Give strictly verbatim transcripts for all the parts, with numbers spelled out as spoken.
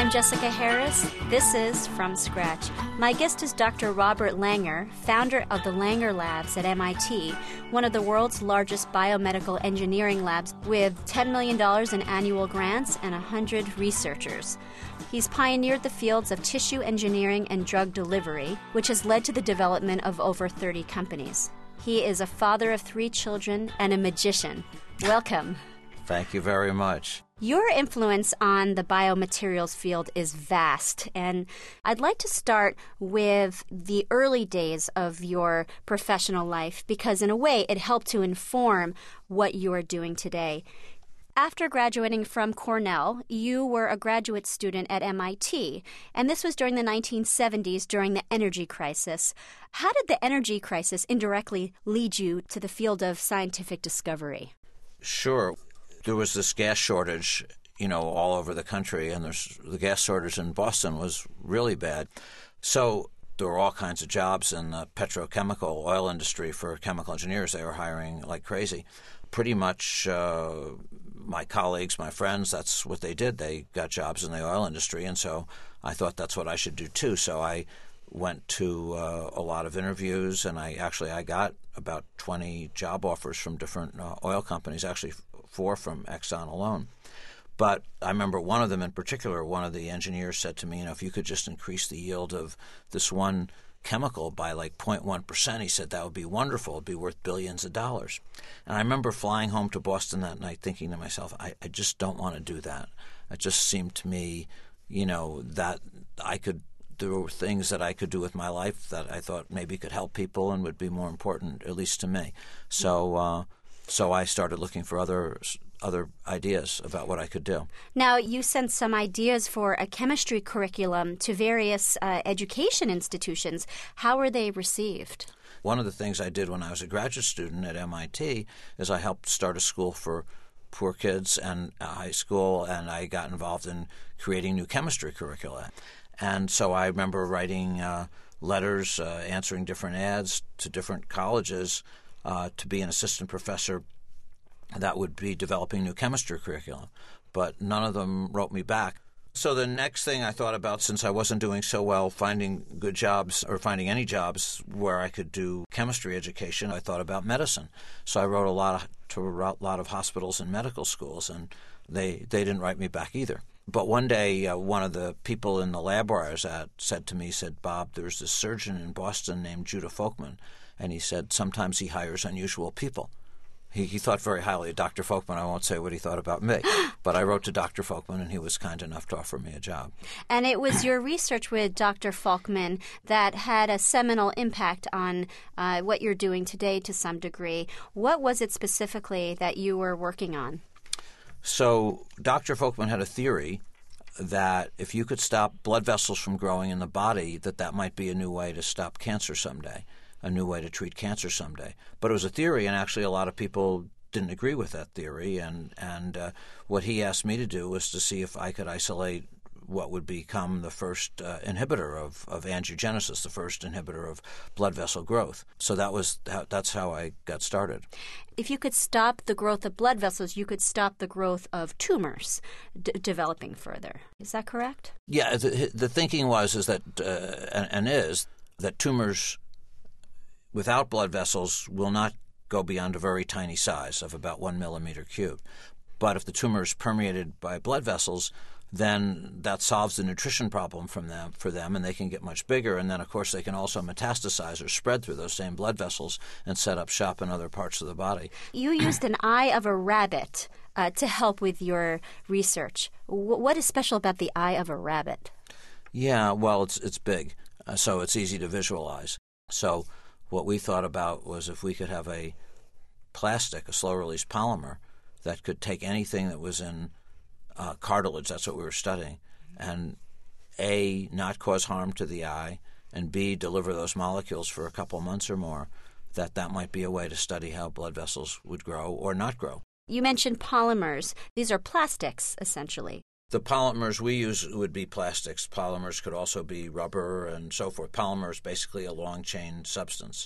I'm Jessica Harris. This is From Scratch. My guest is Doctor Robert Langer, founder of the Langer Labs at M I T, one of the world's largest biomedical engineering labs with ten million dollars in annual grants and one hundred researchers. He's pioneered the fields of tissue engineering and drug delivery, which has led to the development of over thirty companies. He is a father of three children and a magician. Welcome. Thank you very much. Your influence on the biomaterials field is vast, and I'd like to start with the early days of your professional life because, in a way, it helped to inform what you are doing today. After graduating from Cornell, you were a graduate student at M I T, and this was during the nineteen seventies during the energy crisis. How did the energy crisis indirectly lead you to the field of scientific discovery? Sure. There was this gas shortage, you know, all over the country, and there's, the gas shortage in Boston was really bad. So there were all kinds of jobs in the petrochemical oil industry for chemical engineers. They were hiring like crazy. Pretty much uh, my colleagues, my friends, that's what they did. They got jobs in the oil industry, and so I thought that's what I should do too. So I went to uh, a lot of interviews, and I actually I got about twenty job offers from different uh, oil companies, actually four from Exxon alone. But I remember one of them in particular, one of the engineers said to me, you know, if you could just increase the yield of this one chemical by like zero point one percent, he said that would be wonderful. It would be worth billions of dollars. And I remember flying home to Boston that night thinking to myself, I, I just don't want to do that. It just seemed to me, you know, that I could there were things that I could do with my life that I thought maybe could help people and would be more important, at least to me. So uh, so I started looking for other other ideas about what I could do. Now, you sent some ideas for a chemistry curriculum to various uh, education institutions. How were they received? One of the things I did when I was a graduate student at M I T is I helped start a school for poor kids and a high school, and I got involved in creating new chemistry curricula. And so I remember writing uh, letters, uh, answering different ads to different colleges uh, to be an assistant professor that would be developing new chemistry curriculum. But none of them wrote me back. So the next thing I thought about, since I wasn't doing so well finding good jobs or finding any jobs where I could do chemistry education, I thought about medicine. So I wrote a lot of, to a lot of hospitals and medical schools, and they, they didn't write me back either. But one day, uh, one of the people in the lab where I was at said to me, said, Bob, there's this surgeon in Boston named Judah Folkman, and he said sometimes he hires unusual people. He, he thought very highly of Doctor Folkman. I won't say what he thought about me, but I wrote to Doctor Folkman, and he was kind enough to offer me a job. And it was your research with Doctor Folkman that had a seminal impact on uh, what you're doing today to some degree. What was it specifically that you were working on? So Doctor Folkman had a theory that if you could stop blood vessels from growing in the body, that that might be a new way to stop cancer someday, a new way to treat cancer someday. But it was a theory, and actually a lot of people didn't agree with that theory. And, and uh, what he asked me to do was to see if I could isolate what would become the first uh, inhibitor of, of angiogenesis, the first inhibitor of blood vessel growth. So that was how, that's how I got started. If you could stop the growth of blood vessels, you could stop the growth of tumors d- developing further. Is that correct? Yeah, the, the thinking was is that uh, and, and is that tumors without blood vessels will not go beyond a very tiny size of about one millimeter cubed. But if the tumor is permeated by blood vessels, then that solves the nutrition problem from them, for them, and they can get much bigger. And then, of course, they can also metastasize or spread through those same blood vessels and set up shop in other parts of the body. You used an eye of a rabbit uh, to help with your research. W- what is special about the eye of a rabbit? Yeah, well, it's it's big, uh, so it's easy to visualize. So what we thought about was if we could have a plastic, a slow-release polymer, that could take anything that was in uh, cartilage, that's what we were studying, and A, not cause harm to the eye, and B, deliver those molecules for a couple months or more, that that might be a way to study how blood vessels would grow or not grow. You mentioned polymers. These are plastics, essentially. The polymers we use would be plastics. Polymers could also be rubber and so forth. Polymer is basically a long-chain substance.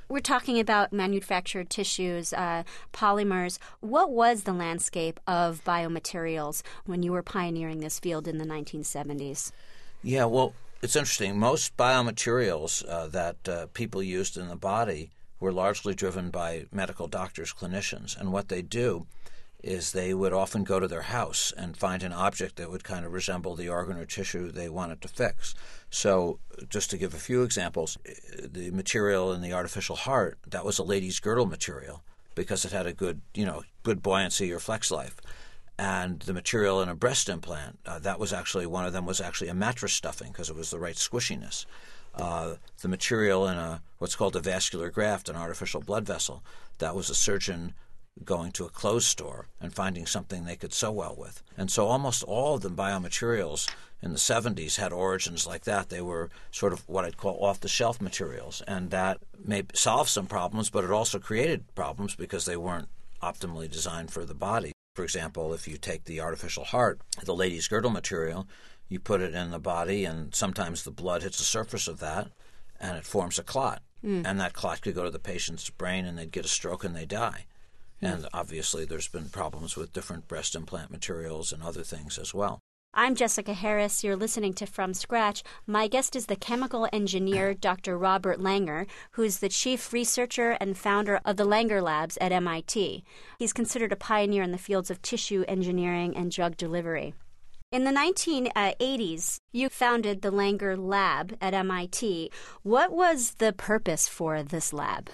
We're talking about manufactured tissues, uh, polymers. What was the landscape of biomaterials when you were pioneering this field in the nineteen seventies? Yeah, well, it's interesting. Most biomaterials uh, that uh, people used in the body were largely driven by medical doctors, clinicians. And what they do is they would often go to their house and find an object that would kind of resemble the organ or tissue they wanted to fix. So just to give a few examples, the material in the artificial heart, that was a lady's girdle material because it had a good, you know, good buoyancy or flex life. And the material in a breast implant, uh, that was actually, one of them was actually a mattress stuffing because it was the right squishiness. Uh, the material in a what's called a vascular graft, an artificial blood vessel, that was a surgeon going to a clothes store and finding something they could sew well with. And so almost all of the biomaterials in the seventies had origins like that. They were sort of what I'd call off-the-shelf materials, and that may solve some problems, but it also created problems because they weren't optimally designed for the body. For example, if you take the artificial heart, the lady's girdle material, you put it in the body, and sometimes the blood hits the surface of that, and it forms a clot. Mm. And that clot could go to the patient's brain, and they'd get a stroke, and they die. Mm. And obviously there's been problems with different breast implant materials and other things as well. I'm Jessica Harris. You're listening to From Scratch. My guest is the chemical engineer, Doctor Robert Langer, who's the chief researcher and founder of the Langer Labs at M I T. He's considered a pioneer in the fields of tissue engineering and drug delivery. In the nineteen eighties, you founded the Langer Lab at M I T. What was the purpose for this lab?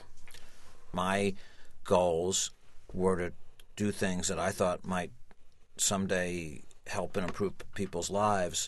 My goals were to do things that I thought might someday help and improve people's lives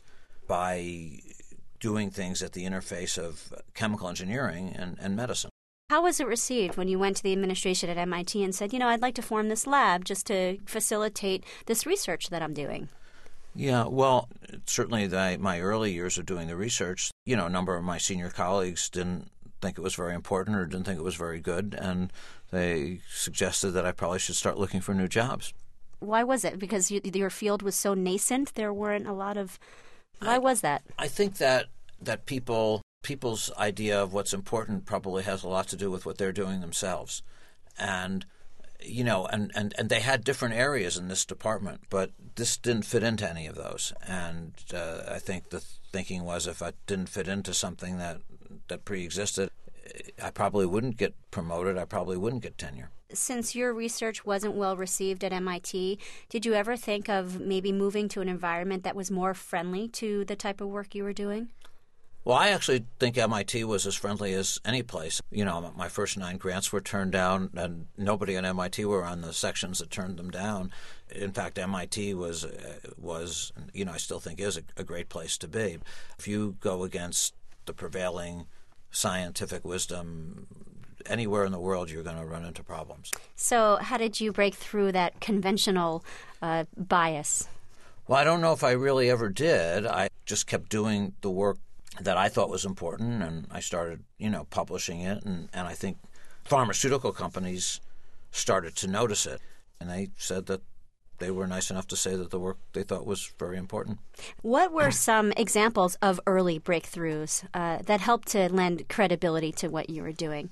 by doing things at the interface of chemical engineering and, and medicine. How was it received when you went to the administration at M I T and said, you know, I'd like to form this lab just to facilitate this research that I'm doing? Yeah, well, certainly the, my early years of doing the research, you know, a number of my senior colleagues didn't think it was very important or didn't think it was very good, and they suggested that I probably should start looking for new jobs. Why was it? Because you, your field was so nascent, there weren't a lot of... Why I, was that? I think that that people people's idea of what's important probably has a lot to do with what they're doing themselves. And, you know, and, and, and they had different areas in this department, but this didn't fit into any of those. And uh, I think the thinking was if I didn't fit into something that, that pre-existed, I probably wouldn't get promoted. I probably wouldn't get tenure. Since your research wasn't well received at M I T, did you ever think of maybe moving to an environment that was more friendly to the type of work you were doing? Well, I actually think M I T was as friendly as any place. You know, my first nine grants were turned down, and nobody at M I T were on the sections that turned them down. In fact, M I T was, uh, was you know, I still think is a, a great place to be. If you go against the prevailing scientific wisdom anywhere in the world, you're going to run into problems. So how did you break through that conventional uh, bias? Well, I don't know if I really ever did. I just kept doing the work that I thought was important, and I started, you know, publishing it, and, and I think pharmaceutical companies started to notice it, and they said that they were nice enough to say that the work they thought was very important. What were some examples of early breakthroughs uh, that helped to lend credibility to what you were doing?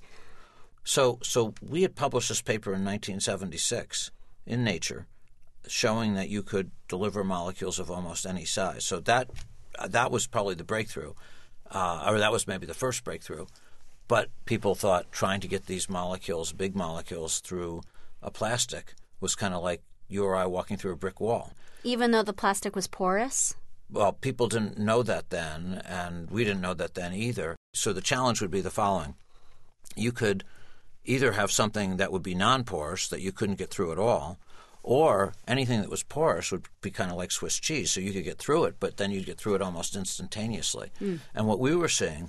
So, so we had published this paper in nineteen seventy-six in Nature, showing that you could deliver molecules of almost any size. So that that was probably the breakthrough, uh, or that was maybe the first breakthrough. But people thought trying to get these molecules, big molecules, through a plastic was kind of like you or I walking through a brick wall. Even though the plastic was porous? Well, people didn't know that then, and we didn't know that then either. So the challenge would be the following. You could either have something that would be non-porous that you couldn't get through at all, or anything that was porous would be kind of like Swiss cheese, so you could get through it, but then you'd get through it almost instantaneously. Mm. And what we were seeing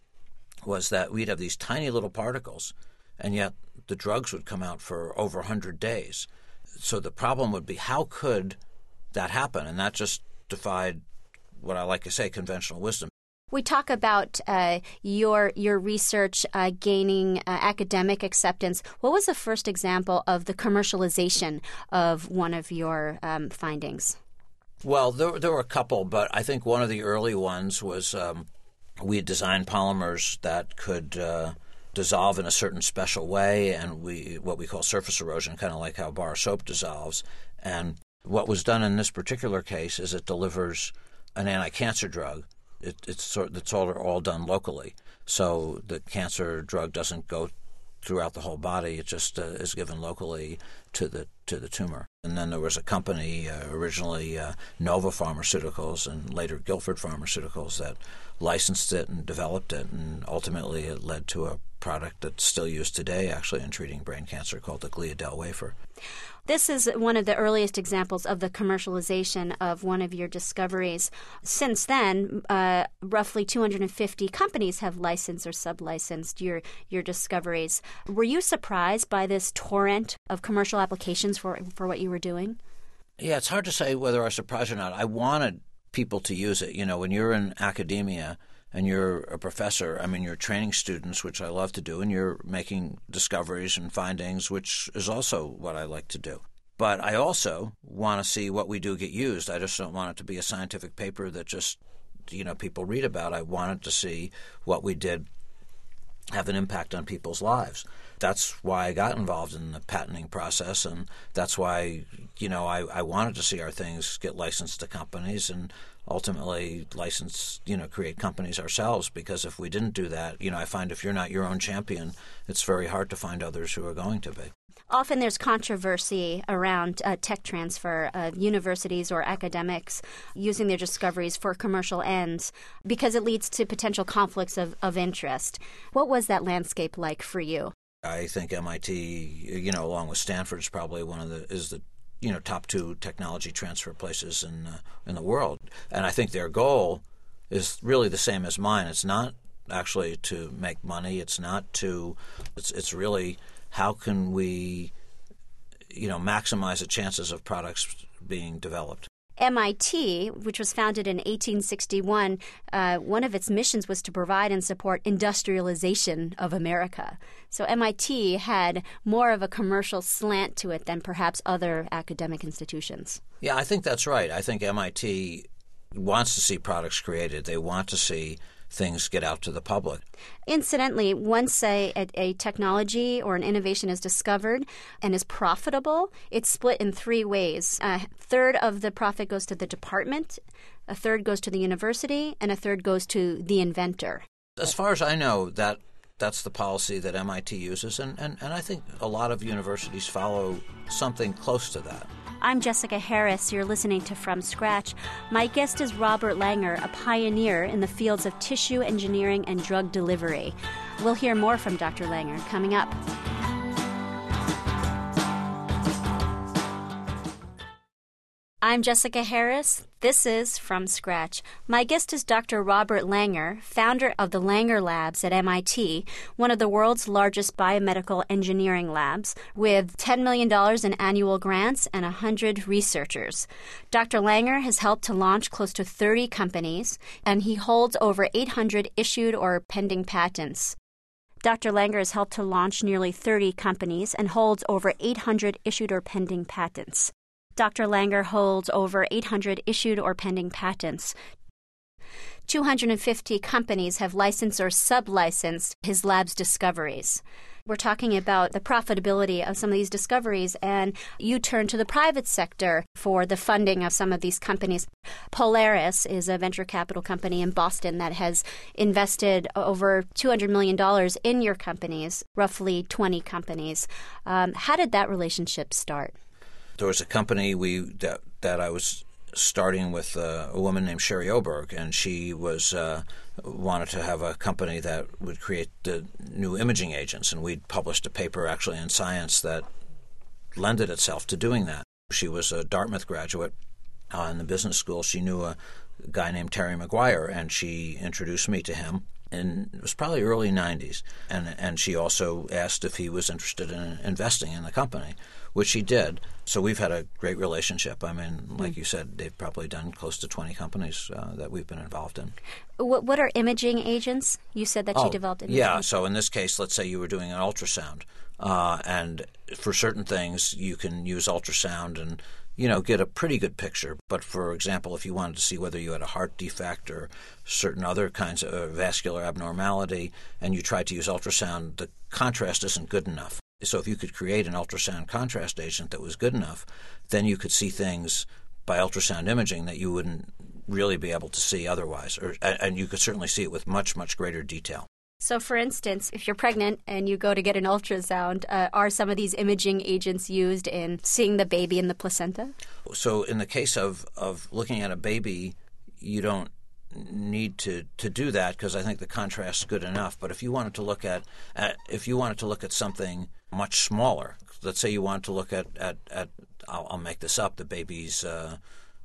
was that we'd have these tiny little particles, and yet the drugs would come out for over one hundred days. So the problem would be, how could that happen? And that just defied what I like to say, conventional wisdom. We talk about uh, your your research uh, gaining uh, academic acceptance. What was the first example of the commercialization of one of your um, findings? Well, there, there were a couple, but I think one of the early ones was um, we had designed polymers that could uh, dissolve in a certain special way, and we what we call surface erosion, kind of like how bar soap dissolves. And what was done in this particular case is it delivers an anti-cancer drug. It, it's sort it's all all done locally, so the cancer drug doesn't go throughout the whole body. It just uh, is given locally to the to the tumor. And then there was a company, uh, originally uh, Nova Pharmaceuticals and later Guilford Pharmaceuticals, that licensed it and developed it, and ultimately it led to a product that's still used today, actually, in treating brain cancer, called the Gliadel wafer. This is one of the earliest examples of the commercialization of one of your discoveries. Since then, uh, roughly two hundred fifty companies have licensed or sub-licensed your, your discoveries. Were you surprised by this torrent of commercial applications for, for what you were doing? Yeah, it's hard to say whether I was surprised or not. I wanted people to use it. You know, when you're in academia and you're a professor, I mean, you're training students, which I love to do, and you're making discoveries and findings, which is also what I like to do. But I also want to see what we do get used. I just don't want it to be a scientific paper that just, you know, people read about. I wanted to see what we did have an impact on people's lives. That's why I got involved in the patenting process, and that's why, you know, I, I wanted to see our things get licensed to companies and ultimately license, you know, create companies ourselves, because if we didn't do that, you know, I find if you're not your own champion, it's very hard to find others who are going to be. Often there's controversy around uh, tech transfer, uh, universities or academics using their discoveries for commercial ends because it leads to potential conflicts of, of interest. What was that landscape like for you? I think M I T, you know, along with Stanford, is probably one of the is the you know top two technology transfer places in uh, in the world, and I think their goal is really the same as mine. It's not actually to make money. It's not to. It's it's really how can we, you know, maximize the chances of products being developed. M I T, which was founded in eighteen sixty-one, uh, one of its missions was to provide and support industrialization of America. So M I T had more of a commercial slant to it than perhaps other academic institutions. Yeah, I think that's right. I think M I T wants to see products created. They want to see things get out to the public. Incidentally, once a, a, a technology or an innovation is discovered and is profitable, it's split in three ways. A third of the profit goes to the department, a third goes to the university, and a third goes to the inventor. As far as I know, that that's the policy that M I T uses, and, and, and I think a lot of universities follow something close to that. I'm Jessica Harris. You're listening to From Scratch. My guest is Robert Langer, a pioneer in the fields of tissue engineering and drug delivery. We'll hear more from Doctor Langer coming up. I'm Jessica Harris. This is From Scratch. My guest is Doctor Robert Langer, founder of the Langer Labs at M I T, one of the world's largest biomedical engineering labs, with ten million dollars in annual grants and one hundred researchers. Doctor Langer has helped to launch close to thirty companies, and he holds over eight hundred issued or pending patents. Doctor Langer has helped to launch nearly thirty companies and holds over eight hundred issued or pending patents. Doctor Langer holds over eight hundred issued or pending patents. two hundred fifty companies have licensed or sub-licensed his lab's discoveries. We're talking about the profitability of some of these discoveries, and you turn to the private sector for the funding of some of these companies. Polaris is a venture capital company in Boston that has invested over two hundred million dollars in your companies, roughly twenty companies. Um, how did that relationship start? There was a company we that, that I was starting with uh, a woman named Sherry Oberg, and she was uh, wanted to have a company that would create the new imaging agents, and we'd published a paper actually in Science that lended itself to doing that. She was a Dartmouth graduate uh, in the business school. She knew a guy named Terry Maguire, and she introduced me to him. And it was probably early nineties, and and she also asked if he was interested in investing in the company, which he did. So we've had a great relationship. I mean, like mm. you said, they've probably done close to twenty companies uh, that we've been involved in. What, what are imaging agents? You said that oh, you developed imaging. Yeah, so in this case, let's say you were doing an ultrasound, uh, and for certain things you can use ultrasound and you know, get a pretty good picture. But for example, if you wanted to see whether you had a heart defect or certain other kinds of uh, vascular abnormality, and you tried to use ultrasound, the contrast isn't good enough. So if you could create an ultrasound contrast agent that was good enough, then you could see things by ultrasound imaging that you wouldn't really be able to see otherwise, or, and you could certainly see it with much, much greater detail. So, for instance, if you're pregnant and you go to get an ultrasound, uh, are some of these imaging agents used in seeing the baby in the placenta? So in the case of, of looking at a baby, you don't need to, to do that because I think the contrast is good enough. But if you wanted to look at, at if you wanted to look at something much smaller, let's say you wanted to look at, at, at I'll, I'll make this up, the baby's uh,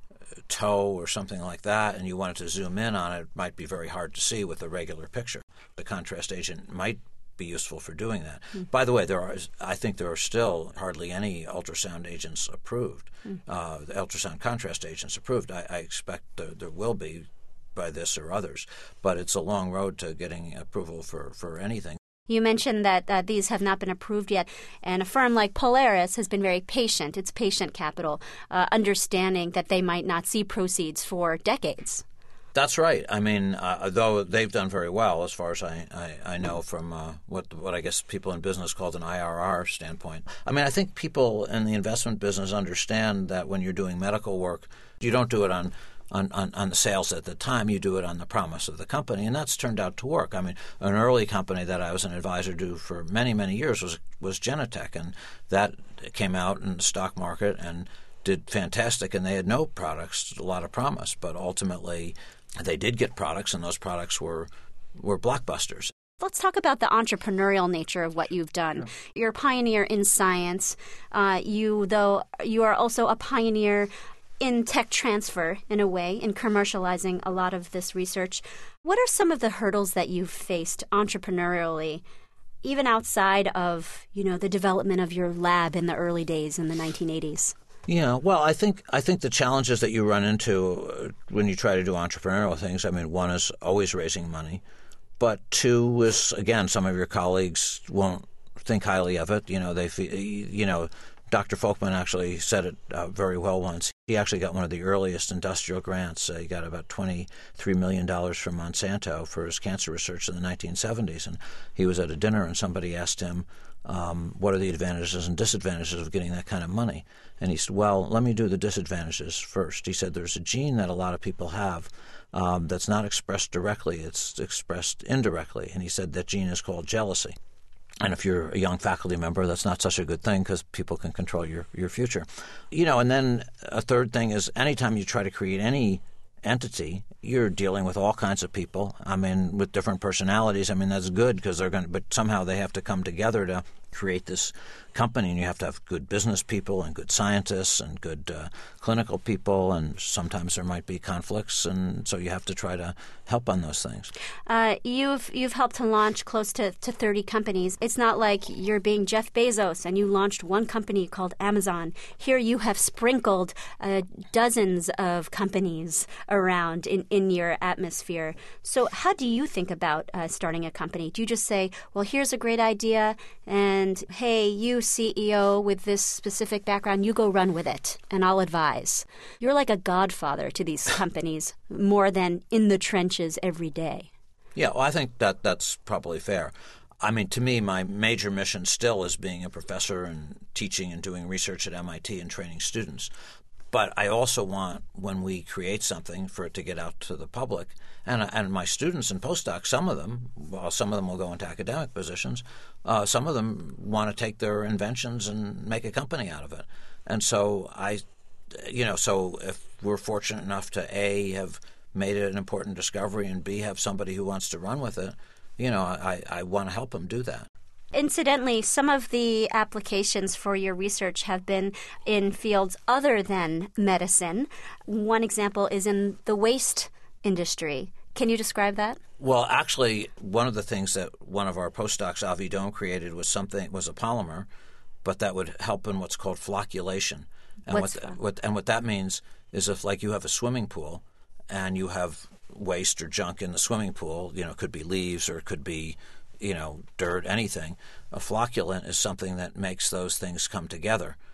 toe or something like that, and you wanted to zoom in on it, it might be very hard to see with a regular picture. The contrast agent might be useful for doing that. Mm. By the way, there are I think there are still hardly any ultrasound agents approved, mm. uh, the ultrasound contrast agents approved. I, I expect there, there will be by this or others, but it's a long road to getting approval for, for anything. You mentioned that uh, these have not been approved yet, and a firm like Polaris has been very patient. It's patient capital, uh, understanding that they might not see proceeds for decades. That's right. I mean, uh, though they've done very well, as far as I, I, I know, from uh, what what I guess people in business call an I R R standpoint. I mean, I think people in the investment business understand that when you're doing medical work, you don't do it on On, on, on the sales at the time, you do it on the promise of the company, and that's turned out to work. I mean, an early company that I was an advisor to for many, many years was was Genentech, and that came out in the stock market and did fantastic, and they had no products, a lot of promise, but ultimately they did get products, and those products were were blockbusters. Let's talk about the entrepreneurial nature of what you've done. Yeah. You're a pioneer in science. Uh, you, though, you are also a pioneer in tech transfer, in a way, in commercializing a lot of this research. What are some of the hurdles that you've faced entrepreneurially, even outside of, you know, the development of your lab in the early days in the nineteen eighties? Yeah, well, I think I think the challenges that you run into when you try to do entrepreneurial things, I mean, one is always raising money, but two is, again, some of your colleagues won't think highly of it. You know, they, you know, Doctor Folkman actually said it uh, very well once. He actually got one of the earliest industrial grants. Uh, he got about twenty-three million dollars from Monsanto for his cancer research in the nineteen seventies. And he was at a dinner and somebody asked him, um, what are the advantages and disadvantages of getting that kind of money? And he said, well, let me do the disadvantages first. He said there's a gene that a lot of people have um, that's not expressed directly. It's expressed indirectly. And he said that gene is called jealousy. And if you're a young faculty member, that's not such a good thing because people can control your, your future. You know, and then a third thing is anytime you try to create any entity, you're dealing with all kinds of people. I mean, with different personalities. I mean, that's good because they're going to, but somehow they have to come together to create this company, and you have to have good business people and good scientists and good uh, clinical people, and sometimes there might be conflicts, and so you have to try to help on those things. Uh, you've you've helped to launch close to, to thirty companies. It's not like you're being Jeff Bezos and you launched one company called Amazon. Here you have sprinkled uh, dozens of companies around in, in your atmosphere. So how do you think about uh, starting a company? Do you just say, well, here's a great idea, and hey, you C E O with this specific background, you go run with it, and I'll advise? You're like a godfather to these companies more than in the trenches every day. Yeah, well, I think that that's probably fair. I mean, to me, my major mission still is being a professor and teaching and doing research at M I T and training students. But I also want, when we create something, for it to get out to the public. And and my students and postdocs, some of them, well, some of them will go into academic positions. Uh, some of them want to take their inventions and make a company out of it. And so I, you know, so if we're fortunate enough to A, have made it an important discovery, and B, have somebody who wants to run with it, you know, I, I want to help them do that. Incidentally, some of the applications for your research have been in fields other than medicine. One example is in the waste industry. Can you describe that? Well, actually, one of the things that one of our postdocs, Avi Doan, created was something was a polymer, but that would help in what's called flocculation. And what's what, what and what that means is if, like, you have a swimming pool and you have waste or junk in the swimming pool, you know, it could be leaves or it could be, you know, dirt, anything. A flocculant is something that makes those things come together.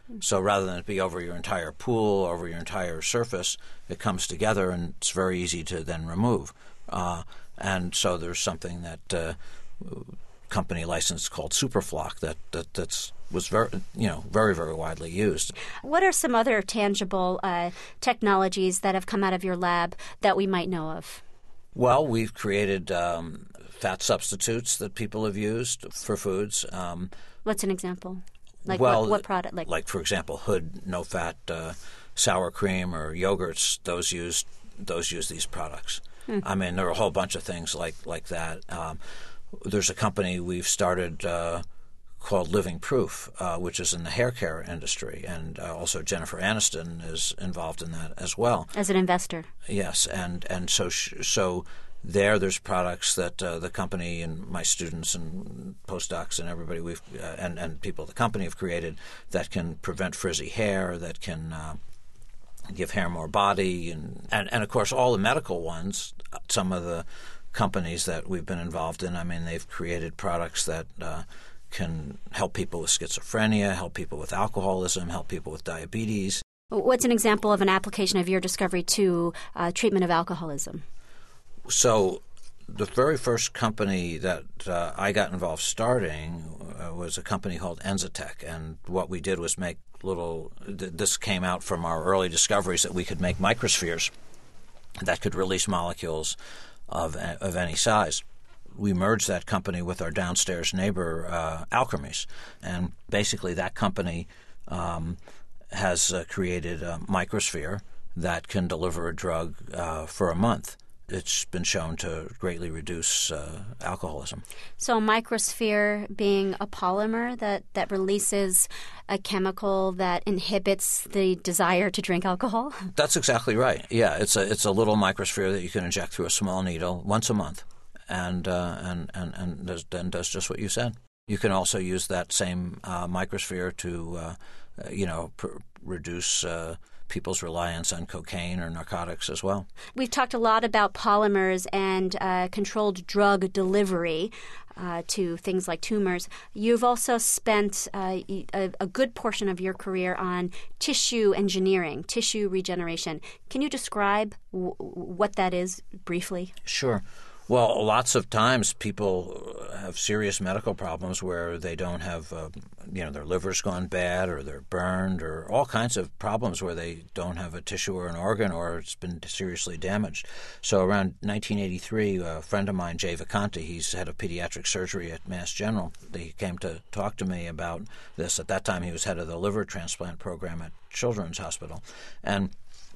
So rather than it be over your entire pool, over your entire surface, it comes together and it's very easy to then remove. Uh, and so there's something that uh, company license called Superflock that, that that's was very you know very very widely used. What are some other tangible uh, technologies that have come out of your lab that we might know of? Well, we've created um, fat substitutes that people have used for foods. Um, What's an example? Like well, what, what product? Like, like for example, Hood no fat uh, sour cream or yogurts. Those use those use these products. Hmm. I mean, there are a whole bunch of things like like that. Um, there's a company we've started uh, called Living Proof, uh, which is in the hair care industry, and uh, also Jennifer Aniston is involved in that as well as an investor. Yes, and and so sh- so. There, there's products that uh, the company and my students and postdocs and everybody we've uh, and and people at the company have created that can prevent frizzy hair, that can uh, give hair more body, and, and and of course all the medical ones. Some of the companies that we've been involved in, I mean, they've created products that uh, can help people with schizophrenia, help people with alcoholism, help people with diabetes. What's an example of an application of your discovery to uh, treatment of alcoholism? So the very first company that uh, I got involved starting uh, was a company called Enzotech, and what we did was make little th- – this came out from our early discoveries that we could make microspheres that could release molecules of of any size. We merged that company with our downstairs neighbor, uh, Alkermes, and basically that company um, has uh, created a microsphere that can deliver a drug uh, for a month. It's been shown to greatly reduce uh, alcoholism. So a microsphere being a polymer that, that releases a chemical that inhibits the desire to drink alcohol? That's exactly right. Yeah, it's a it's a little microsphere that you can inject through a small needle once a month, and uh, and and and does, then does just what you said. You can also use that same uh, microsphere to, uh, you know, pr- reduce Uh, people's reliance on cocaine or narcotics as well. We've talked a lot about polymers and uh, controlled drug delivery uh, to things like tumors. You've also spent uh, a, a good portion of your career on tissue engineering, tissue regeneration. Can you describe w- what that is briefly? Sure. Well, lots of times people have serious medical problems where they don't have, uh, you know, their liver's gone bad or they're burned or all kinds of problems where they don't have a tissue or an organ or it's been seriously damaged. So around nineteen eighty-three, a friend of mine, Jay Vacanti, he's head of pediatric surgery at Mass General, he came to talk to me about this. At that time, he was head of the liver transplant program at Children's Hospital. And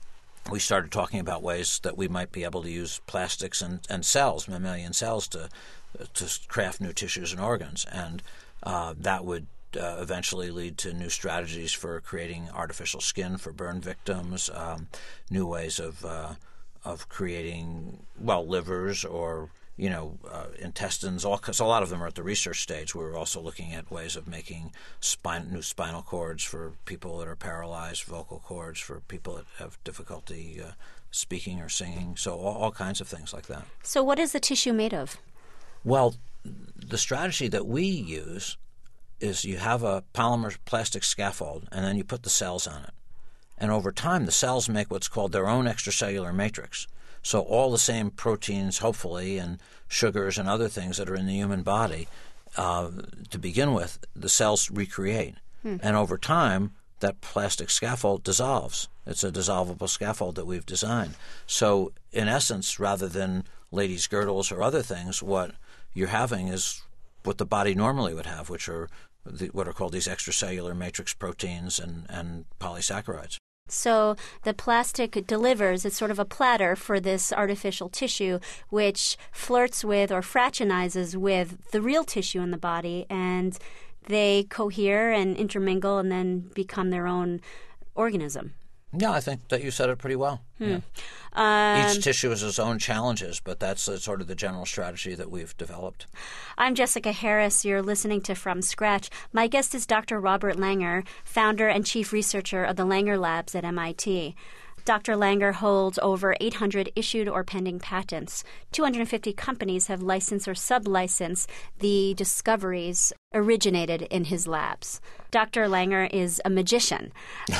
we started talking about ways that we might be able to use plastics and, and cells, mammalian cells, to to craft new tissues and organs, and uh, that would uh, eventually lead to new strategies for creating artificial skin for burn victims, um, new ways of uh, of creating well livers or you know uh, intestines. All cause a lot of them are at the research stage. We're also looking at ways of making spine, new spinal cords for people that are paralyzed, vocal cords for people that have difficulty uh, speaking or singing. So all, all kinds of things like that. So what is the tissue made of? Well, the strategy that we use is you have a polymer plastic scaffold, and then you put the cells on it. And over time, the cells make what's called their own extracellular matrix. So all the same proteins, hopefully, and sugars and other things that are in the human body, uh, to begin with, the cells recreate. Hmm. And over time, that plastic scaffold dissolves. It's a dissolvable scaffold that we've designed. So in essence, rather than ladies' girdles or other things, what you're having is what the body normally would have, which are the, what are called these extracellular matrix proteins and, and polysaccharides. So the plastic delivers, it's sort of a platter for this artificial tissue, which flirts with or fraternizes with the real tissue in the body, and they cohere and intermingle and then become their own organism. Yeah, I think that you said it pretty well. Hmm. Yeah. Um, Each tissue has its own challenges, but that's uh, sort of the general strategy that we've developed. I'm Jessica Harris. You're listening to From Scratch. My guest is Doctor Robert Langer, founder and chief researcher of the Langer Labs at M I T. Doctor Langer holds over eight hundred issued or pending patents. two hundred fifty companies have licensed or sub-licensed the discoveries originated in his labs. Doctor Langer is a magician.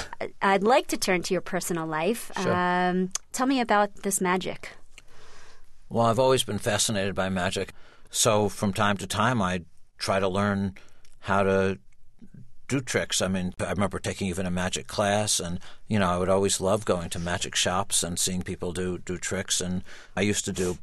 I'd like to turn to your personal life. Sure. Um, tell me about this magic. Well, I've always been fascinated by magic. So from time to time, I try to learn how to do tricks. I mean, I remember taking even a magic class, and, you know, I would always love going to magic shops and seeing people do, do tricks. And I used to do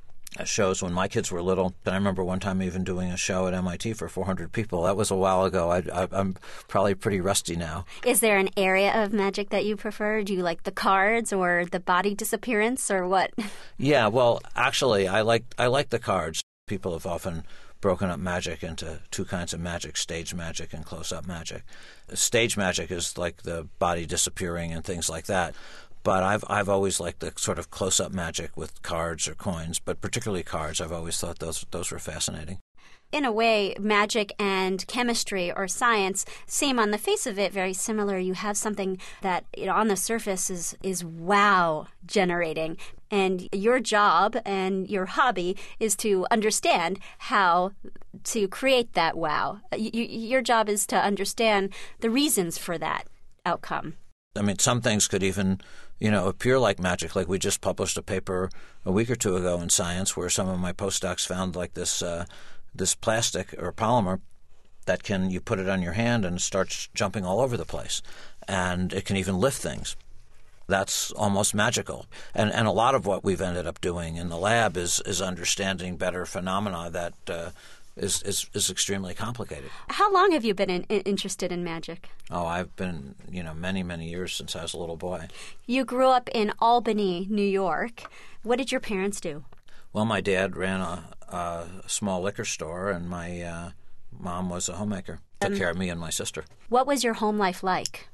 shows when my kids were little. And I remember one time even doing a show at M I T for four hundred people. That was a while ago. I, I, I'm probably pretty rusty now. Is there an area of magic that you prefer? Do you like the cards or the body disappearance or what? Yeah, well, actually, I like I like the cards. People have often broken up magic into two kinds of magic, stage magic and close-up magic. Stage magic is like the body disappearing and things like that. But I've I've always liked the sort of close-up magic with cards or coins, but particularly cards. I've always thought those those were fascinating. In a way, magic and chemistry or science seem on the face of it very similar. You have something that, you know, on the surface is, is wow generating. And your job and your hobby is to understand how to create that wow. You, your job is to understand the reasons for that outcome. I mean, some things could even, you know, appear like magic. Like we just published a paper a week or two ago in Science where some of my postdocs found like this uh, this plastic or polymer that can, you put it on your hand and it starts jumping all over the place. And it can even lift things. That's almost magical. And and a lot of what we've ended up doing in the lab is is understanding better phenomena that uh, is, is is extremely complicated. How long have you been in, in, interested in magic? Oh, I've been, you know, many, many years since I was a little boy. You grew up in Albany, New York. What did your parents do? Well, my dad ran a, a small liquor store, and my uh, mom was a homemaker. Took um, care of me and my sister. What was your home life like?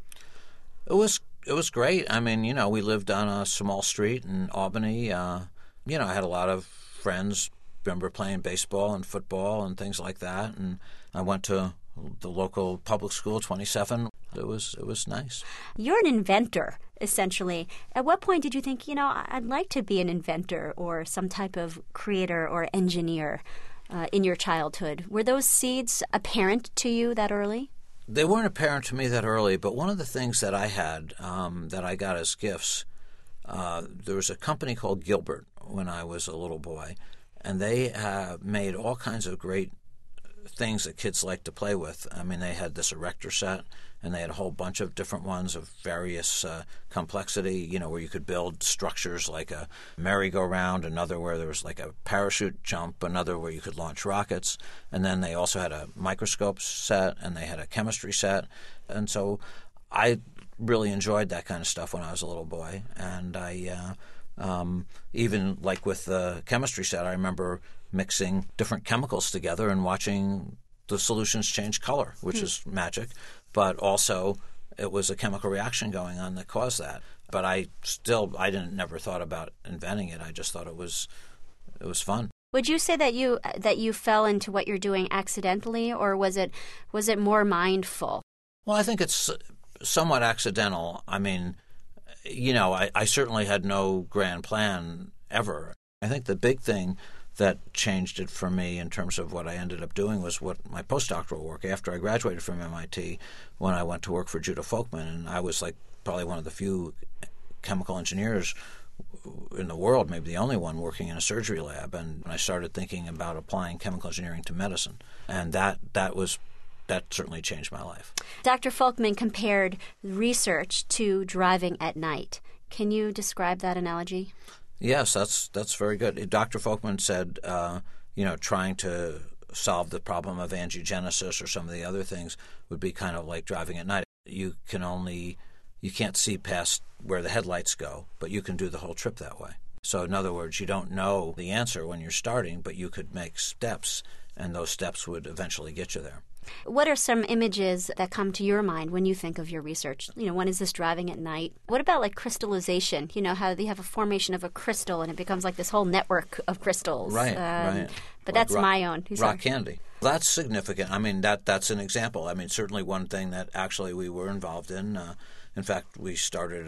It was it was great. I mean, you know, we lived on a small street in Albany. Uh, you know, I had a lot of friends. Remember playing baseball and football and things like that. And I went to the local public school, twenty-seven. It was it was nice. You're an inventor, essentially. At what point did you think, you know, I'd like to be an inventor or some type of creator or engineer uh, in your childhood? Were those seeds apparent to you that early? They weren't apparent to me that early, but one of the things that I had um, that I got as gifts, uh, there was a company called Gilbert when I was a little boy, and they uh, made all kinds of great things that kids like to play with. I mean, they had this erector set, and they had a whole bunch of different ones of various uh, complexity, you know, where you could build structures like a merry-go-round, another where there was like a parachute jump, another where you could launch rockets. And then they also had a microscope set, and they had a chemistry set. And so I really enjoyed that kind of stuff when I was a little boy. And I uh, um, even like with the chemistry set, I remember mixing different chemicals together and watching the solutions change color, which hmm. is magic. But also it was a chemical reaction going on that caused that. But I still, I didn't never thought about inventing it. I just thought it was it was fun. Would you say that you that you fell into what you're doing accidentally, or was it was it more mindful? Well, I think it's somewhat accidental. I mean, you know, I, I certainly had no grand plan ever. I think the big thing that changed it for me in terms of what I ended up doing was what my postdoctoral work after I graduated from M I T, when I went to work for Judah Folkman, and I was like probably one of the few chemical engineers in the world, maybe the only one working in a surgery lab, and I started thinking about applying chemical engineering to medicine, and that that was that certainly changed my life. Doctor Folkman compared research to driving at night. Can you describe that analogy? Yes, that's that's very good. Doctor Folkman said, uh, you know, trying to solve the problem of angiogenesis or some of the other things would be kind of like driving at night. You can only, you can't see past where the headlights go, but you can do the whole trip that way. So in other words, you don't know the answer when you're starting, but you could make steps, and those steps would eventually get you there. What are some images that come to your mind when you think of your research? You know, one is this driving at night. What about like crystallization? You know, how they have a formation of a crystal and it becomes like this whole network of crystals. Right, um, right. But like that's rock, my own. Rock candy. That's significant. I mean, that that's an example. I mean, certainly one thing that actually we were involved in. Uh, in fact, we started a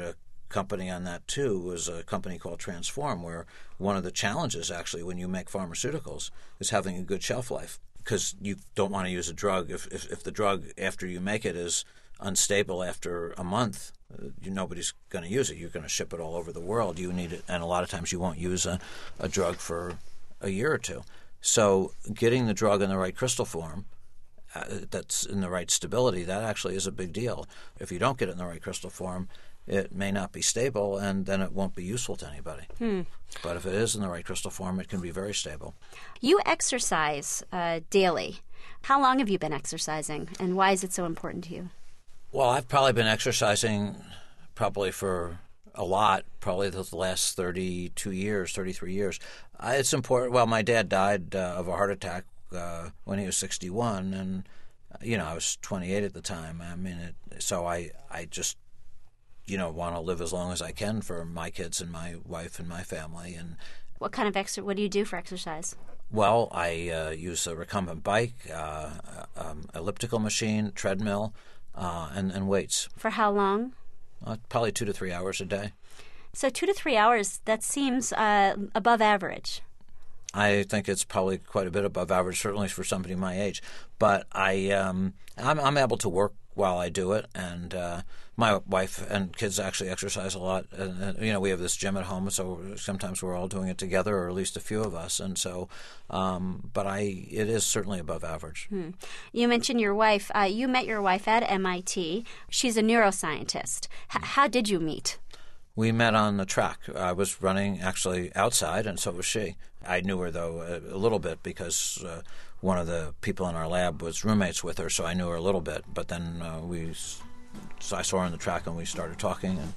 company on that too was a company called Transform, where one of the challenges actually when you make pharmaceuticals is having a good shelf life, because you don't want to use a drug if, if, if the drug after you make it is unstable after a month. Uh, you, nobody's going to use it. You're going to ship it all over the world. You need it, and a lot of times you won't use a, a drug for a year or two. So getting the drug in the right crystal form uh, that's in the right stability, that actually is a big deal. If you don't get it in the right crystal form, it may not be stable, and then it won't be useful to anybody. Hmm. But if it is in the right crystal form, it can be very stable. You exercise uh, daily. How long have you been exercising, and why is it so important to you? Well, I've probably been exercising probably for a lot, probably the last thirty-two years, thirty-three years. Uh, it's important. Well, my dad died uh, of a heart attack uh, when he was sixty-one, and, uh, you know, I was twenty-eight at the time. I mean, it, so I, I just, you know, want to live as long as I can for my kids and my wife and my family. And what kind of exer- what do you do for exercise? Well, I uh, use a recumbent bike, uh, um, elliptical machine, treadmill, uh, and, and weights. For how long? Uh, probably two to three hours a day. So two to three hours, that seems uh, above average. I think it's probably quite a bit above average, certainly for somebody my age. But I, um, I'm, I'm able to work while I do it, and uh, my wife and kids actually exercise a lot. And, and, you know, we have this gym at home, so sometimes we're all doing it together, or at least a few of us. And so, um, but I, it is certainly above average. Hmm. You mentioned your wife. Uh, you met your wife at M I T. She's a neuroscientist. H- how did you meet? We met on the track. I was running actually outside, and so was she. I knew her, though, a, a little bit because uh, one of the people in our lab was roommates with her, so I knew her a little bit. But then uh, we, so I saw her on the track, and we started talking, and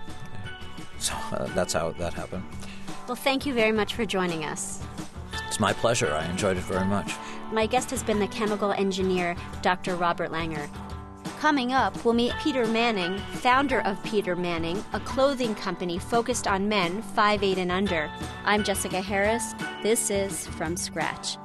so uh, that's how that happened. Well, thank you very much for joining us. It's my pleasure. I enjoyed it very much. My guest has been the chemical engineer, Doctor Robert Langer. Coming up, we'll meet Peter Manning, founder of Peter Manning, a clothing company focused on men five eight and under. I'm Jessica Harris. This is From Scratch.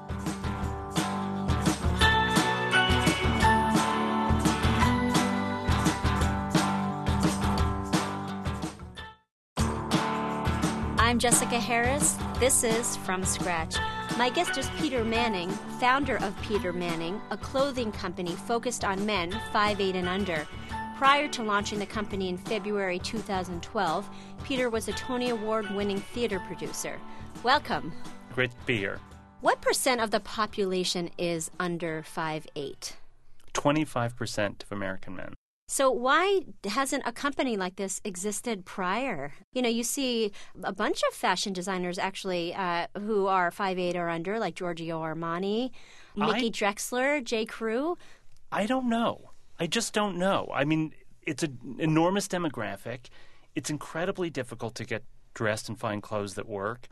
I'm Jessica Harris. This is From Scratch. My guest is Peter Manning, founder of Peter Manning, a clothing company focused on men five eight and under. Prior to launching the company in February two thousand twelve, Peter was a Tony Award-winning theater producer. Welcome. Great to be here. What percent of the population is under five eight? twenty-five percent of American men. So why hasn't a company like this existed prior? You know, you see a bunch of fashion designers actually uh, who are five eight or under, like Giorgio Armani, Nikki I, Drexler, J. Crew. I don't know. I just don't know. I mean, it's an enormous demographic. It's incredibly difficult to get dressed and find clothes that work.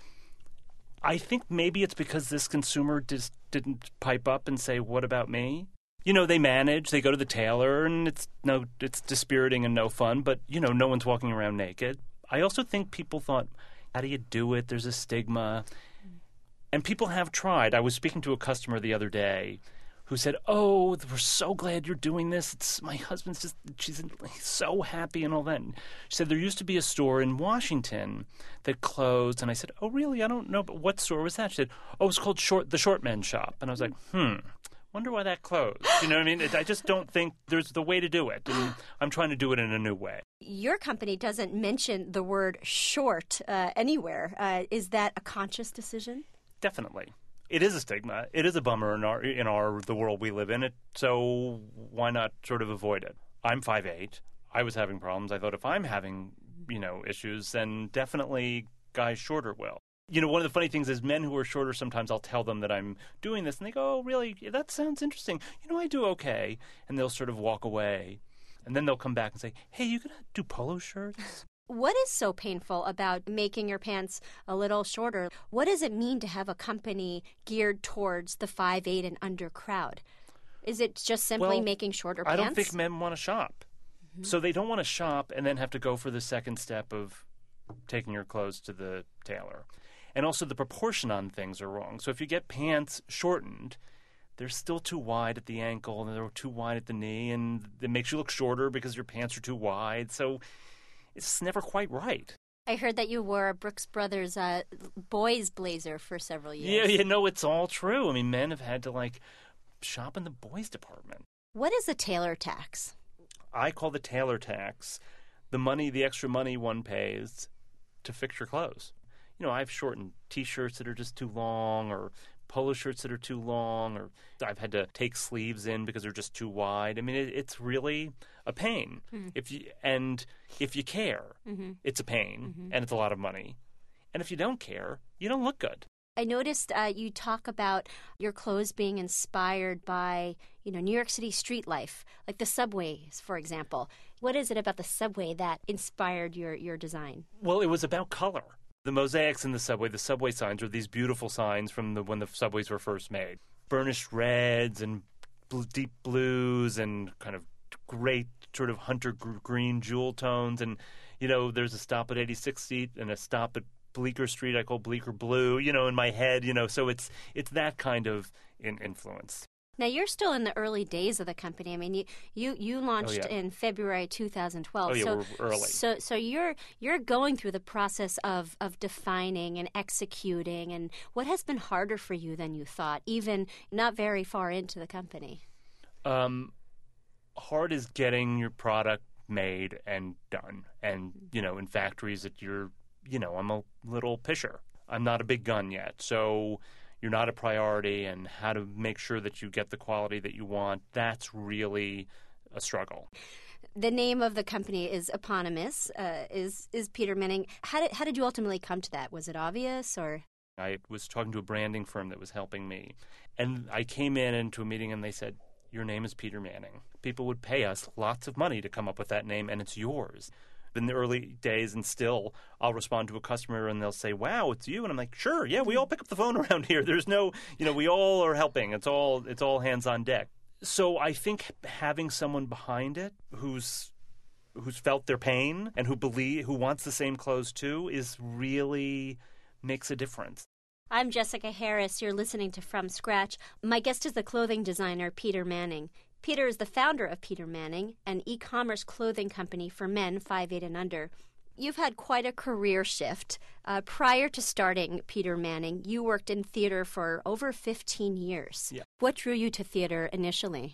I think maybe it's because this consumer just didn't pipe up and say, what about me? You know, they manage, they go to the tailor, and it's no, it's dispiriting and no fun, but, you know, no one's walking around naked. I also think people thought, how do you do it? There's a stigma. And people have tried. I was speaking to a customer the other day who said, oh, we're so glad you're doing this. It's my husband's just, she's he's so happy and all that. And she said, there used to be a store in Washington that closed. And I said, oh, really? I don't know. But what store was that? She said, oh, it was called Short, the Short Men's Shop. And I was like, hmm. Wonder why that closed. You know what I mean? It, I just don't think there's the way to do it. And I'm trying to do it in a new way. Your company doesn't mention the word short uh, anywhere. Uh, is that a conscious decision? Definitely. It is a stigma. It is a bummer in our in our the world we live in. It so why not sort of avoid it? I'm five eight. I was having problems. I thought if I'm having, you know, issues, then definitely guys shorter will. You know, one of the funny things is men who are shorter, sometimes I'll tell them that I'm doing this, and they go, oh, really? That sounds interesting. You know, I do okay. And they'll sort of walk away. And then they'll come back and say, hey, you going to do polo shirts? What is so painful about making your pants a little shorter? What does it mean to have a company geared towards the five eight and under crowd? Is it just simply well, making shorter I pants? I don't think men want to shop. Mm-hmm. So they don't want to shop and then have to go for the second step of taking your clothes to the tailor. And also the proportion on things are wrong. So if you get pants shortened, they're still too wide at the ankle and they're too wide at the knee, and it makes you look shorter because your pants are too wide. So it's never quite right. I heard that you wore a Brooks Brothers uh, boys blazer for several years. Yeah, you know, it's all true. I mean, men have had to, like, shop in the boys department. What is the tailor tax? I call the tailor tax the money, the extra money one pays to fix your clothes. You know, I've shortened T-shirts that are just too long, or polo shirts that are too long, or I've had to take sleeves in because they're just too wide. I mean, it, it's really a pain. Mm-hmm. If you and if you care, mm-hmm. it's a pain, mm-hmm. and it's a lot of money. And if you don't care, you don't look good. I noticed uh, you talk about your clothes being inspired by, you know, New York City street life, like the subways, for example. What is it about the subway that inspired your, your design? Well, it was about color. The mosaics in the subway, the subway signs, are these beautiful signs from the when the subways were first made. Burnished reds and bl- deep blues and kind of great sort of hunter g- green jewel tones. And, you know, there's a stop at eighty-sixth Street and a stop at Bleecker Street I call Bleecker Blue, you know, in my head, you know. So it's it's that kind of in- influence. Now, you're still in the early days of the company. I mean, you you, you launched oh, yeah. in February two thousand twelve. Oh, yeah, so, we're early. So so you're you're going through the process of, of defining and executing. And what has been harder for you than you thought, even not very far into the company? Um, hard is getting your product made and done. And, you know, in factories that you're, you know, I'm a little pisher. I'm not a big gun yet. So you're not a priority, and how to make sure that you get the quality that you want, that's really a struggle. The name of the company is eponymous, uh, is is Peter Manning. How did, how did you ultimately come to that? Was it obvious, or? I was talking to a branding firm that was helping me, and I came in into a meeting and they said, your name is Peter Manning. People would pay us lots of money to come up with that name, and it's yours. In the early days, and still, I'll respond to a customer and they'll say, wow, it's you. And I'm like, sure, yeah, we all pick up the phone around here. There's no, you know, we all are helping. It's all it's all hands on deck. So I think having someone behind it who's who's felt their pain and who believe who wants the same clothes too is really makes a difference. I'm Jessica Harris. You're listening to From Scratch. My guest is the clothing designer, Peter Manning. Peter is the founder of Peter Manning, an e-commerce clothing company for men five eight and under. You've had quite a career shift. Uh, prior to starting Peter Manning, you worked in theater for over fifteen years. Yeah. What drew you to theater initially?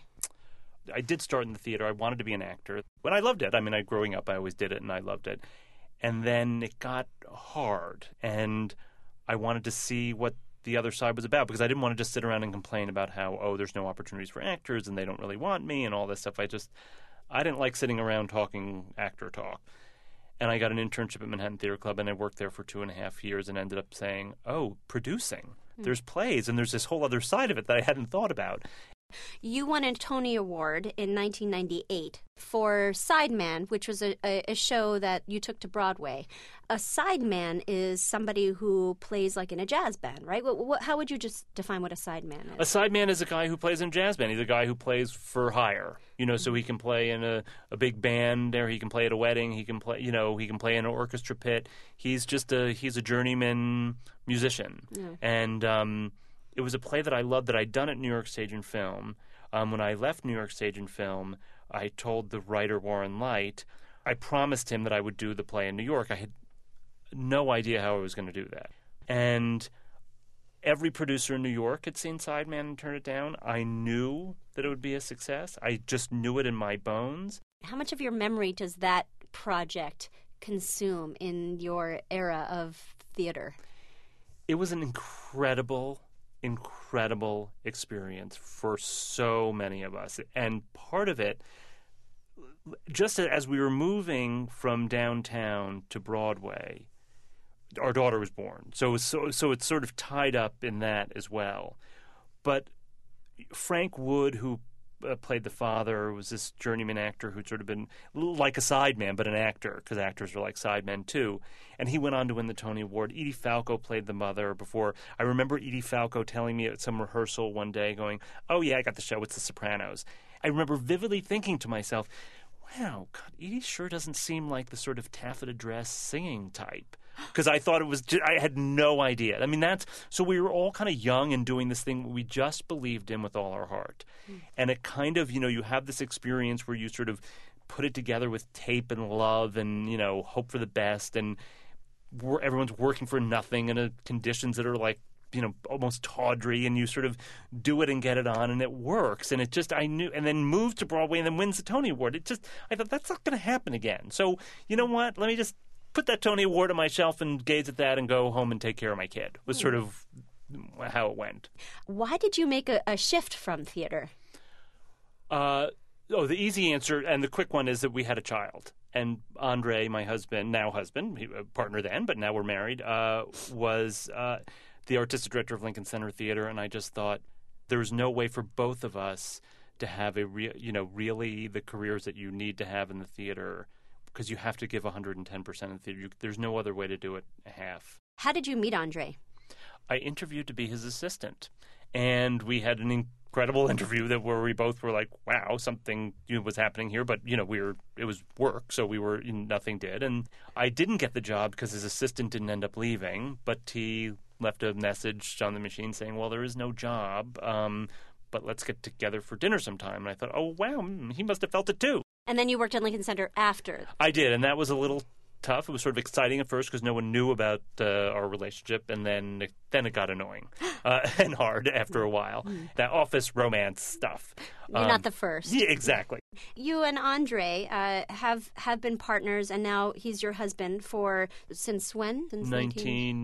I did start in the theater. I wanted to be an actor, but I loved it. I mean, I, growing up, I always did it, and I loved it. And then it got hard, and I wanted to see what the other side was about, because I didn't want to just sit around and complain about how, oh, there's no opportunities for actors and they don't really want me and all this stuff. I just, I didn't like sitting around talking actor talk. And I got an internship at Manhattan Theater Club, and I worked there for two and a half years and ended up saying, oh, producing. Mm. There's plays, and there's this whole other side of it that I hadn't thought about. You won a Tony Award in nineteen ninety-eight for Sideman, which was a, a, a show that you took to Broadway. A sideman is somebody who plays like in a jazz band, right? What, what, how would you just define what a sideman is? A sideman is a guy who plays in a jazz band. He's a guy who plays for hire, you know, so he can play in a, a big band, or he can play at a wedding. He can play, you know, he can play in an orchestra pit. He's just a he's a journeyman musician, yeah. and um, it was a play that I loved that I'd done at New York Stage and Film. Um, when I left New York Stage and Film, I told the writer, Warren Leight, I promised him that I would do the play in New York. I had no idea how I was going to do that. And every producer in New York had seen Sideman and turned it down. I knew that it would be a success. I just knew it in my bones. How much of your memory does that project consume in your era of theater? It was an incredible incredible experience for so many of us. And part of it, just as we were moving from downtown to Broadway, our daughter was born. So, so, so it's sort of tied up in that as well. But Frank Wood, who Uh, played the father, was this journeyman actor who'd sort of been like a sideman, but an actor, because actors are like sidemen too. And he went on to win the Tony Award. Edie Falco played the mother before. I remember Edie Falco telling me at some rehearsal one day going, oh yeah, I got the show, it's The Sopranos. I remember vividly thinking to myself, wow, God, Edie sure doesn't seem like the sort of taffeta dress singing type. Because I thought it was, just, I had no idea. I mean, that's, so we were all kind of young and doing this thing we just believed in with all our heart. Mm. And it kind of, you know, you have this experience where you sort of put it together with tape and love and, you know, hope for the best. And we're, everyone's working for nothing in a conditions that are like, you know, almost tawdry, and you sort of do it and get it on, and it works. And it just, I knew, and then moves to Broadway and then wins the Tony Award. It just, I thought, that's not going to happen again. So, you know what? Let me just put that Tony Award on my shelf and gaze at that and go home and take care of my kid, was sort of how it went. Why did you make a, a shift from theater? Uh, oh, the easy answer and the quick one is that we had a child. And Andre, my husband, now husband, he, partner then, but now we're married, uh, was uh, the artistic director of Lincoln Center Theater. And I just thought there was no way for both of us to have a real, you know, really the careers that you need to have in the theater, because you have to give one hundred ten percent in the theater. You, there's no other way to do it half. How did you meet Andre? I interviewed to be his assistant, and we had an incredible interview that where we both were like, wow, something you know, was happening here, but you know, we were it was work, so we were nothing did. And I didn't get the job because his assistant didn't end up leaving, but he left a message on the machine saying, well, there is no job, um, but let's get together for dinner sometime. And I thought, oh, wow, he must have felt it too. And then you worked at Lincoln Center after. I did, and that was a little tough. It was sort of exciting at first because no one knew about uh, our relationship, and then it, then it got annoying uh, and hard after a while. That office romance stuff. You're um, not the first. Yeah, exactly. You and Andre uh, have have been partners, and now he's your husband for since when? Since nineteen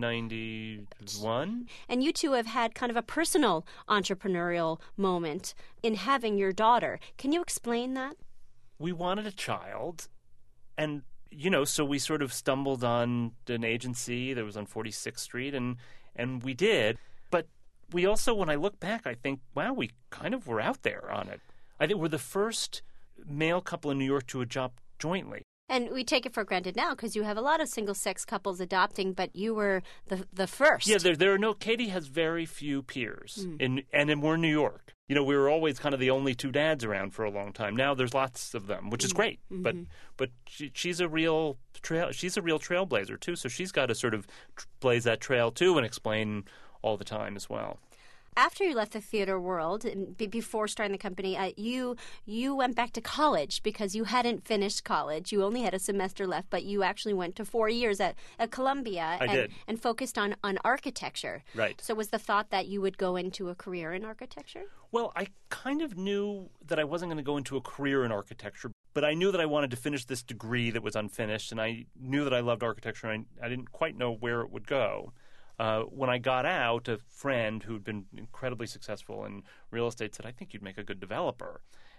ninety-one. And you two have had kind of a personal entrepreneurial moment in having your daughter. Can you explain that? We wanted a child, and you know, so we sort of stumbled on an agency that was on forty-sixth Street, and and we did. But we also, when I look back, I think, wow, we kind of were out there on it. I think we're the first male couple in New York to adopt jointly. And we take it for granted now because you have a lot of single-sex couples adopting, but you were the the first. Yeah, there there are no. Katie has very few peers, mm. in and in, we're in New York. You know, we were always kind of the only two dads around for a long time. Now there's lots of them, which is great. Mm-hmm. But but she, she's a real trail. She's a real trailblazer too. So she's got to sort of blaze that trail too and explain all the time as well. After you left the theater world, and b- before starting the company, uh, you you went back to college because you hadn't finished college. You only had a semester left, but you actually went to four years at, at Columbia I and, did. and focused on, on architecture. Right. So was the thought that you would go into a career in architecture? Well, I kind of knew that I wasn't going to go into a career in architecture, but I knew that I wanted to finish this degree that was unfinished, and I knew that I loved architecture, and I, I didn't quite know where it would go. Uh, when I got out, a friend who'd been incredibly successful in real estate said, I think you'd make a good developer.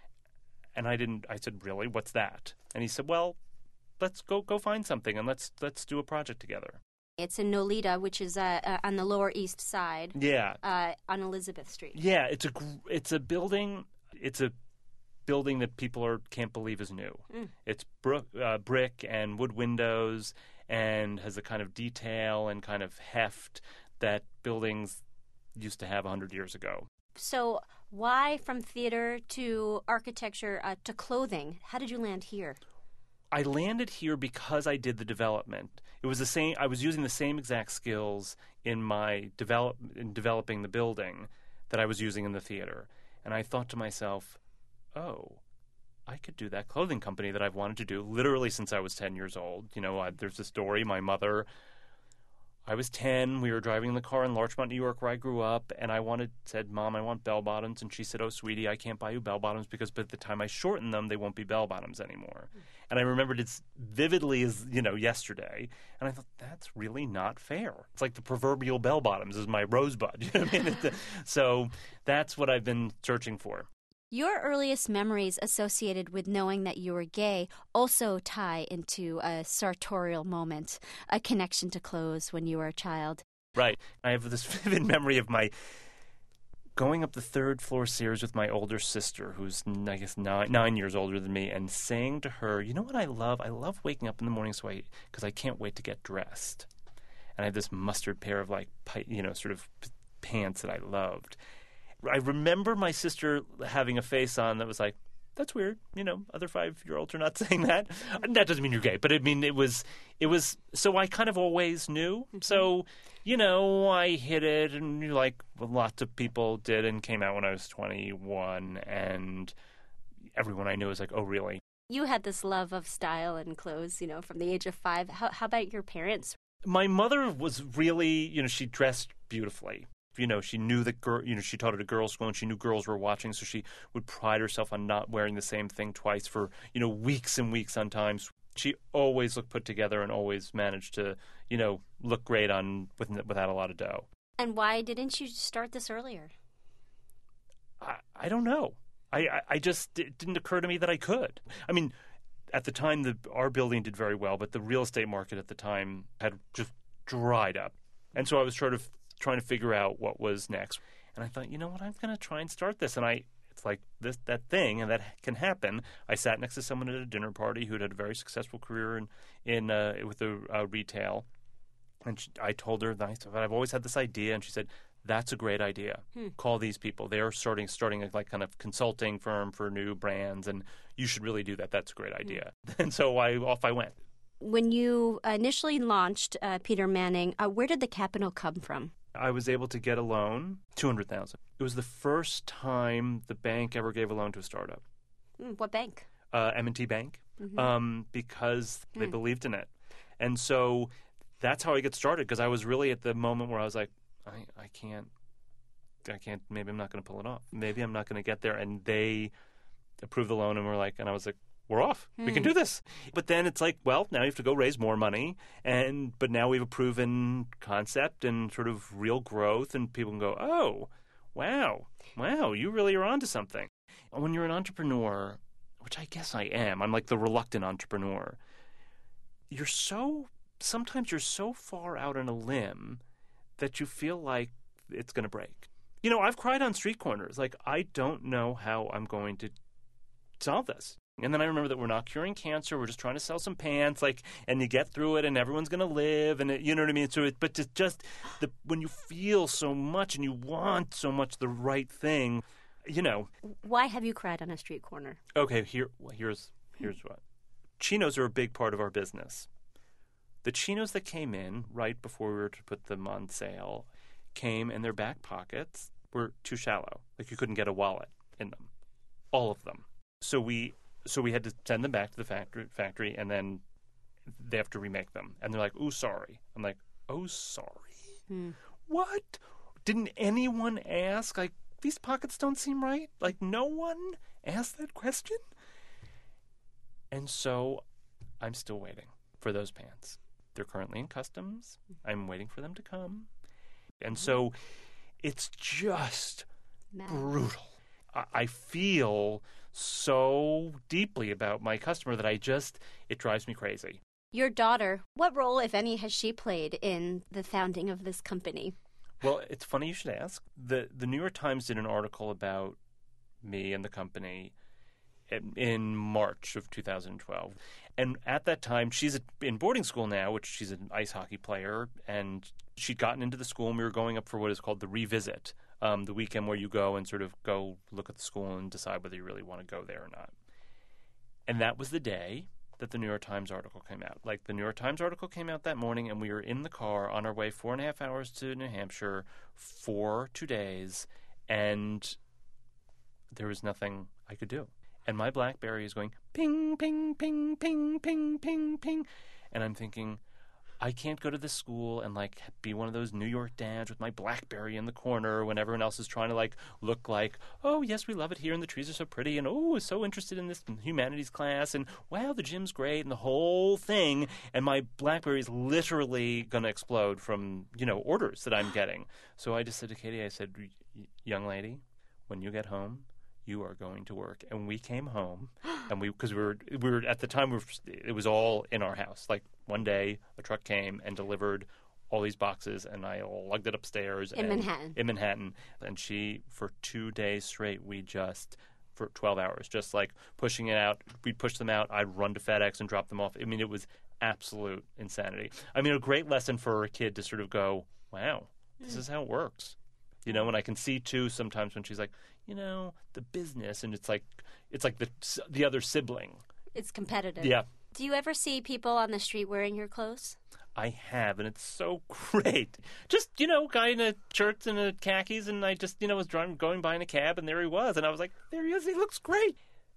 And I didn't. I said, really? What's that? And he said, well, let's go go find something and let's let's do a project together. It's in Nolita, which is uh, uh, on the Lower East Side. Yeah. Uh, on Elizabeth Street. Yeah, it's a it's a building. It's a building that people are can't believe is new. Mm. It's bro- uh, brick and wood windows, and has the kind of detail and kind of heft that buildings used to have one hundred years ago. So why from theater to architecture uh, to clothing? How did you land here? I landed here because I did the development. It was the same. I was using the same exact skills in my develop in developing the building that I was using in the theater. And I thought to myself, oh, I could do that clothing company that I've wanted to do literally since I was ten years old. You know, I, there's a story. My mother, I was ten. We were driving in the car in Larchmont, New York, where I grew up, and I wanted said, Mom, I want bell bottoms. And she said, oh, sweetie, I can't buy you bell bottoms because by the time I shorten them, they won't be bell bottoms anymore. Mm. And I remembered it vividly as, you know, yesterday. And I thought, that's really not fair. It's like the proverbial bell bottoms is my rosebud. You know what I mean? So that's what I've been searching for. Your earliest memories associated with knowing that you were gay also tie into a sartorial moment, a connection to clothes when you were a child. Right. I have this vivid memory of my going up the third floor stairs with my older sister, who's, I guess, nine, nine years older than me, and saying to her, you know what I love? I love waking up in the morning so I, because I can't wait to get dressed. And I had this mustard pair of, like, you know, sort of pants that I loved. I remember my sister having a face on that was like, that's weird. You know, other five-year-olds are not saying that. That doesn't mean you're gay, but I mean, it was, it was, so I kind of always knew. Mm-hmm. So, you know, I hit it, and like lots of people did, and came out when I was twenty-one, and everyone I knew was like, oh, really? You had this love of style and clothes, you know, from the age of five. How, how about your parents? My mother was really, you know, she dressed beautifully. You know, she knew that, girl, you know, she taught at a girls' school and she knew girls were watching, so she would pride herself on not wearing the same thing twice for, you know, weeks and weeks on time. She always looked put together and always managed to, you know, look great on with, without a lot of dough. And why didn't you start this earlier? I, I don't know. I, I, I just, it didn't occur to me that I could. I mean, at the time, the, our building did very well, but the real estate market at the time had just dried up. And so I was sort of trying to figure out what was next. And I thought, you know what, I'm going to try and start this. And I, it's like this that thing, and that can happen. I sat next to someone at a dinner party who had a very successful career in, in uh, with the uh, retail. And she, I told her that I said, I've always had this idea. And she said, that's a great idea. Hmm. Call these people. They are starting starting a like kind of consulting firm for new brands, and you should really do that. That's a great idea. Hmm. And so I off I went. When you initially launched uh, Peter Manning, uh, where did the capital come from? I was able to get a loan, two hundred thousand dollars. It was the first time the bank ever gave a loan to a startup. Mm, what bank? Uh, M and T Bank, mm-hmm. um, because mm. they believed in it. And so that's how I got started, because I was really at the moment where I was like, I, I can't, I can't, maybe I'm not going to pull it off. Maybe I'm not going to get there. And they approved the loan and we're like, and I was like, we're off. Hmm. We can do this. But then it's like, well, now you have to go raise more money. And but now we have a proven concept and sort of real growth, and people can go, oh, wow, wow, you really are onto something. When you're an entrepreneur, which I guess I am, I'm like the reluctant entrepreneur, you're so, sometimes you're so far out on a limb that you feel like it's going to break. You know, I've cried on street corners. Like, I don't know how I'm going to solve this. And then I remember that we're not curing cancer. We're just trying to sell some pants, like, and you get through it, and everyone's going to live, and it, you know what I mean. So, it, but to just the when you feel so much and you want so much the right thing, you know. Why have you cried on a street corner? Okay, here, well, here's here's what. Chinos are a big part of our business. The chinos that came in right before we were to put them on sale came, and their back pockets were too shallow. Like, you couldn't get a wallet in them, all of them. So we. So we had to send them back to the factory, factory, and then they have to remake them. And they're like, "Oh, sorry." I'm like, "Oh, sorry." Hmm. What? Didn't anyone ask? Like, these pockets don't seem right. Like, no one asked that question. And so I'm still waiting for those pants. They're currently in customs. I'm waiting for them to come. And so it's just Man. brutal. I, I feel so deeply about my customer that I just, it drives me crazy. Your daughter, what role, if any, has she played in the founding of this company? Well, it's funny you should ask. The The New York Times did an article about me and the company in March of two thousand twelve. And at that time, she's in boarding school now, which she's an ice hockey player, and she'd gotten into the school, and we were going up for what is called the revisit, um, the weekend where you go and sort of go look at the school and decide whether you really want to go there or not. And that was the day that the New York Times article came out. Like, the New York Times article came out that morning, and we were in the car on our way four and a half hours to New Hampshire for two days, and there was nothing I could do. And my BlackBerry is going ping, ping, ping, ping, ping, ping, ping. And I'm thinking, I can't go to this school and, like, be one of those New York dads with my BlackBerry in the corner when everyone else is trying to, like, look like, oh, yes, we love it here and the trees are so pretty, and, oh, so interested in this humanities class, and, wow, the gym's great, and the whole thing. And my BlackBerry is literally going to explode from, you know, orders that I'm getting. So I just said to Katie, I said, young lady, when you get home, you are going to work. And we came home, and we because we were we were at the time we were, it was all in our house. Like, one day a truck came and delivered all these boxes, and I lugged it upstairs in and, Manhattan. In Manhattan, and she for two days straight we just for twelve hours just like pushing it out. We'd push them out. I'd run to FedEx and drop them off. I mean, it was absolute insanity. I mean, a great lesson for a kid to sort of go, wow, this mm. is how it works. You know, and I can see, too, sometimes when she's like, you know, the business, and it's like it's like the the other sibling. It's competitive. Yeah. Do you ever see people on the street wearing your clothes? I have, and it's so great. Just, you know, guy in a shirt and a khakis, and I just, you know, was driving, going by in a cab, and there he was. And I was like, there he is, he looks great.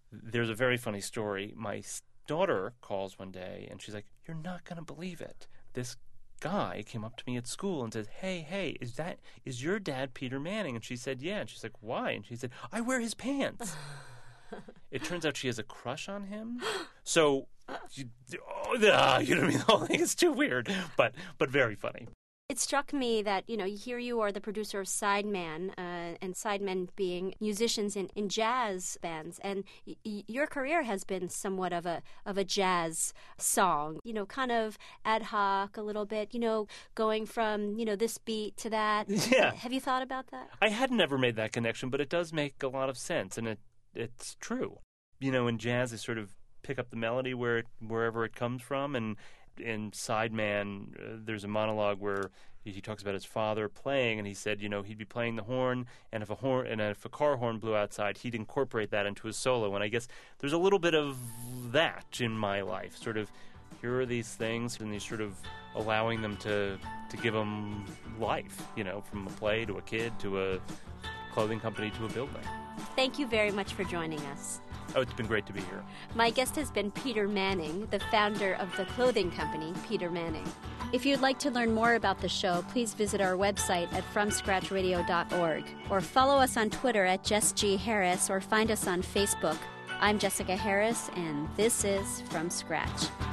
there's a very funny story. My daughter calls one day, and she's like, "You're not going to believe it. This guy came up to me at school and said, 'Hey, hey, is that is your dad Peter Manning?'" And she said, "Yeah." And she's like, "Why?" And she said, "I wear his pants." It turns out she has a crush on him. So, you, oh, ah, you know what I mean? The whole thing is too weird, but but very funny. It struck me that, you know, here you are the producer of Sideman, uh, and Sidemen being musicians in, in jazz bands, and y- y- your career has been somewhat of a of a jazz song, you know, kind of ad hoc a little bit, you know, going from, you know, this beat to that. Yeah. Have you thought about that? I had never made that connection, but it does make a lot of sense, and it it's true. You know, in jazz, they sort of pick up the melody where it, wherever it comes from, and in Sideman, uh, there's a monologue where he, he talks about his father playing, and he said, you know, he'd be playing the horn, and if a horn and if a car horn blew outside, he'd incorporate that into his solo. And I guess there's a little bit of that in my life. Sort of, here are these things, and these sort of allowing them to to give them life. You know, from a play to a kid to a clothing company to a building. Thank you very much for joining us. Oh, it's been great to be here. My guest has been Peter Manning, the founder of the clothing company, Peter Manning. If you'd like to learn more about the show, please visit our website at from scratch radio dot org or follow us on Twitter at Jess G. Harris or find us on Facebook. I'm Jessica Harris, and this is From Scratch.